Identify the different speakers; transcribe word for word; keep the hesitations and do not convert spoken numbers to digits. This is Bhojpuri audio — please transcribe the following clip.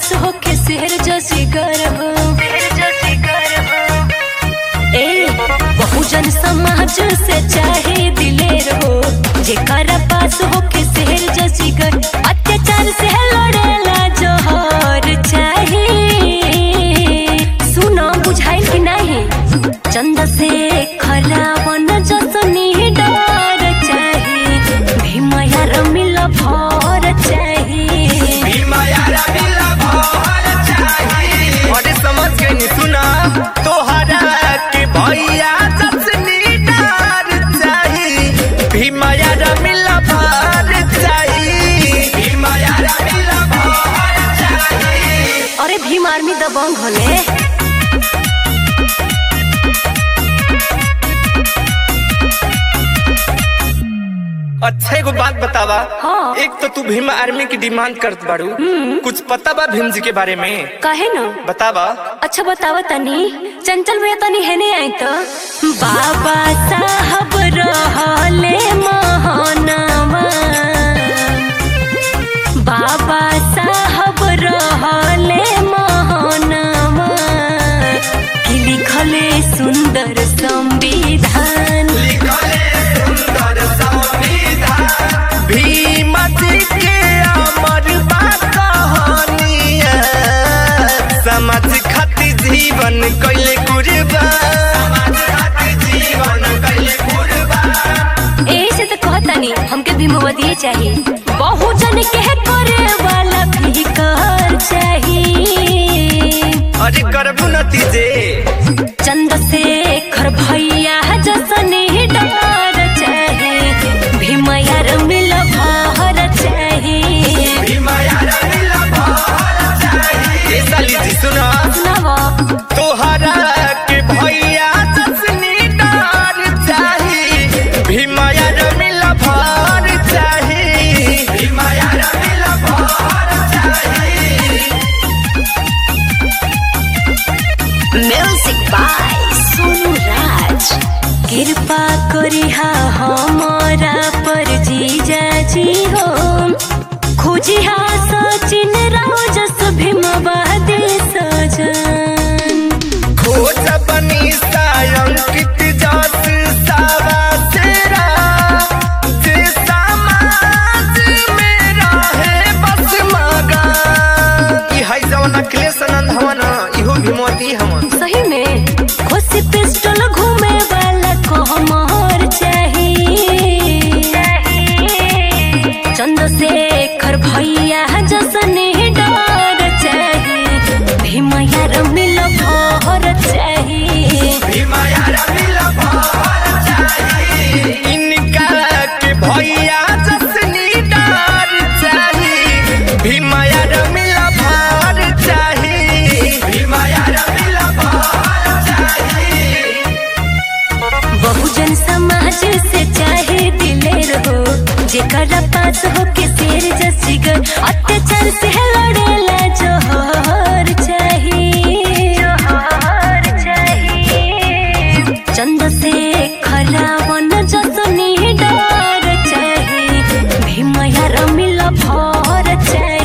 Speaker 1: पास होके शहर जैसी गर्व ए बहुजन समाज से चाहे दिलेर हो जेकर पास होके शहर जैसी गर्व अत्याचार से लड़ेला जोहर चाहे सुनो बुझाइल कि नहीं चंद से खरावन जसनी डर चाहे भीमया रमिल भर चाहे
Speaker 2: भीमया रमिल भर चाहे अरे समझ गई नी सुना तोहरा के भैया जसनी डर चाहे भीमया रमिल भर चाहे भीमया रमिल भर चाहे
Speaker 1: अरे भीम आर्मी दबंग होले
Speaker 2: अच्छा एगो बात बतावा
Speaker 1: हाँ।
Speaker 2: एक तो तू भीम आर्मी की डिमांड करत बाड़ू कुछ पता बा भीम जी के बारे में
Speaker 1: काहे न
Speaker 2: बतावा
Speaker 1: अच्छा बतावा तनी चंचल भैया तनी है नहीं आई तो बाबा साहब रहले महानवा बाबा साहब रहले महानवा कि लिखले सुंदर संविधान
Speaker 2: भीम जी के अमर बा कहानिया समाज खातिर जीवन कैले कुर्बान जीवन कैले कुर्बान
Speaker 1: ऐसे तो कहतानी हमके भीमवा दिए चाहिए बहुजन के करे वाला भी कर चाहिए
Speaker 2: अरे करबू नतीजे
Speaker 1: चंद्रशेखर भैया जसने डर चाहे भीमया रमिल भर चाहे
Speaker 2: भीमया रमिल भर चाहे ए साली जी सुना
Speaker 1: सुनावा
Speaker 2: तोहरा के भैया जसनी डर चाहे भीमया रमिल भर चाहे भीमया रमिल भर चाहे
Speaker 1: म्यूजिक बाय सोनू राज कृपा करिहा हमारा पर जीजा जी हो खोजिहा सचिन राव जस भीमवा दे सजन
Speaker 2: खोज बनी सायंकित जस सावा सेरा जे समाज में रहे बस मगन ई है जवन अखिलेश आनंद हवन इहो भीमवती हवन
Speaker 1: सही में खुशी पिस्टल घूमे वाला कहमर चाहिए चंद्रशेखर भैया जसने डर चाहिए भीमया रमिल भर चाहिए
Speaker 2: भीमया रमिल भर चाहे इनका के भैया जसनी डर चाहे भीमया रमिल भर चाहे भीमया रमिल भर चाहे
Speaker 1: बहुजन समाज से चाहे दिलेर हो जेकर पास होके शेर जसी गर अत्याचार से लड़ेला जोहर चाहिए जोहर चाहिए चंद्रशेखर रावण जसनी डर चाहे भीमया रमिल भर चाहे